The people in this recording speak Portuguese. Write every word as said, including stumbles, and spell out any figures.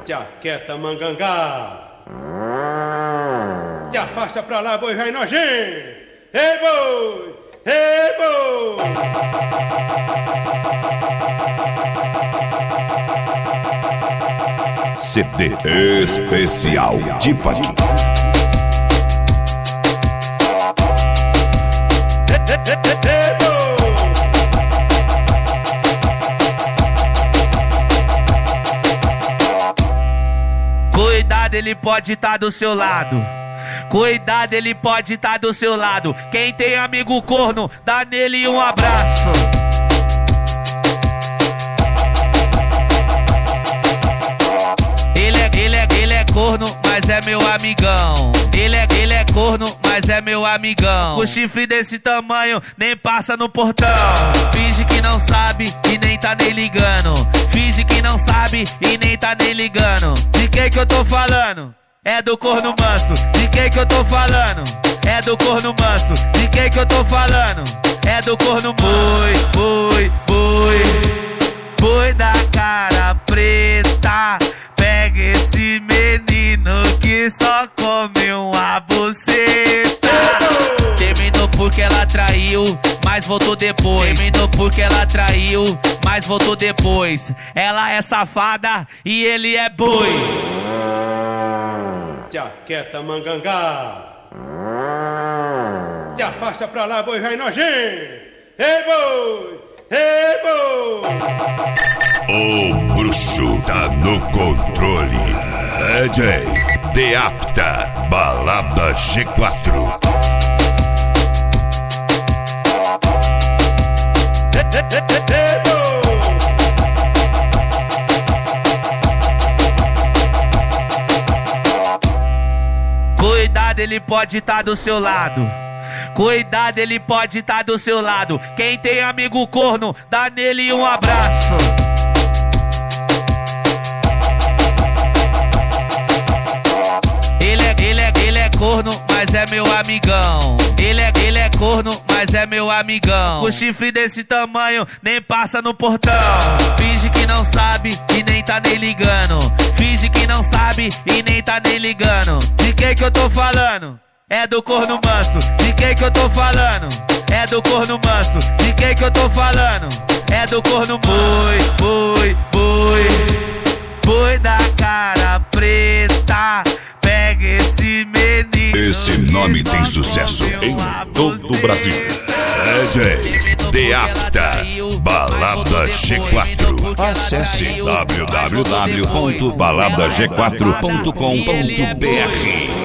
Jaqueta mangangá. Te afasta pra lá, boi vai nojento. Ei, boi! Ei, boi! C D especial de Funk. Cuidado, ele pode estar do seu lado. Cuidado, ele pode estar do seu lado. Quem tem amigo corno, dá nele um abraço. Ele é, ele é, ele é corno, mas é meu amigão. Ele é, ele é corno, mas é meu amigão. Com chifre desse tamanho, nem passa no portão. Finge que não sabe e nem tá nem ligando. Finge que não sabe e nem tá nem ligando. De quem que eu tô falando? É do corno manso. De quem que eu tô falando? É do corno manso. De quem que eu tô falando? É do corno boi, boi, boi. Boi da cara preta. Pega esse menino que só come uma buceta. Terminou porque ela traiu, mas voltou depois. Terminou porque ela traiu, mas voltou depois. Ela é safada e ele é boi. Jaqueta mangangá. Te afasta pra lá, boi vai nojento. Ei, boi! Ei, boi! O bruxo tá no controle. D J Deapta, Balada G quatro. Cuidado, ele pode estar do seu lado. Cuidado, ele pode estar do seu lado. Quem tem amigo corno, dá nele um abraço. Ele é, ele é, ele é corno, mas é meu amigão. Ele é, ele é corno, mas é meu amigão. Com chifre desse tamanho, nem passa no portão. Finge que não sabe e nem tá nem ligando. Finge que não sabe e nem tá nem ligando. De quem que eu tô falando? É do corno manso. De quem que eu tô falando? É do corno manso. De quem que eu tô falando? É do corno boi, boi, boi. Boi da cara preta. Pega esse menino. Esse nome tem sucesso em todo o Brasil. D J Deapta, Balada G quatro. Acesse w w w ponto balada g quatro ponto com ponto b r.